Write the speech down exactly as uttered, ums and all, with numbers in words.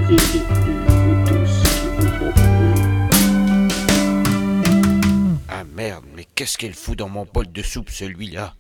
et, et, et vous tous qui vous retrouvez. Ah merde, mais qu'est-ce qu'elle fout dans mon bol de soupe celui-là?